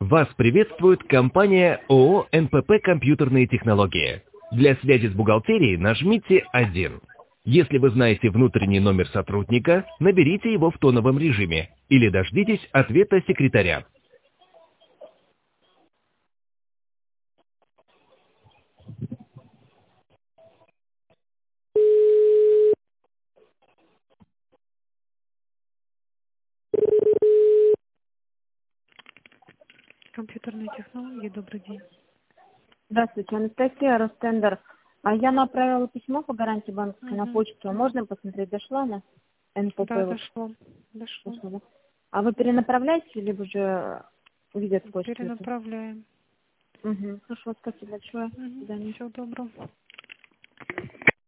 Вас приветствует компания ООО «НПП Компьютерные технологии». Для связи с бухгалтерией нажмите 1. Если вы знаете внутренний номер сотрудника, наберите его в тоновом режиме или дождитесь ответа секретаря. Компьютерные технологии, добрый день. Здравствуйте, Анастасия, Ростендер. Я направила письмо по гарантии банковской на почту. Можно посмотреть, дошла она? НПП. Да, вот. дошло. Да? А вы перенаправляете, либо же видят почту? Перенаправляем. Хорошо, спасибо большое. До свидания. Всего доброго.